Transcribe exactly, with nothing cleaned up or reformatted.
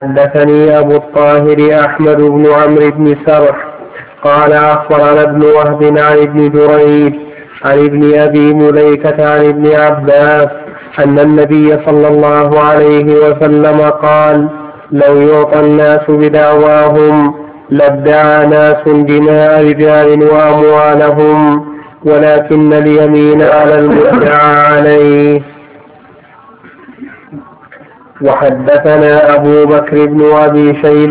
حدثني أبو الطاهر أحمد بن عمرو بن سرح قال أخبرنا ابن وهب عن ابن جريج عن ابن أبي مليكة عن ابن عباس أن النبي صلى الله عليه وسلم قال: لو يعطى الناس بدعواهم لادعى ناس دماء رجال وأموالهم، ولكن اليمين على المدعى عليه. وحدثنا أبو بكر بن أبي شيبة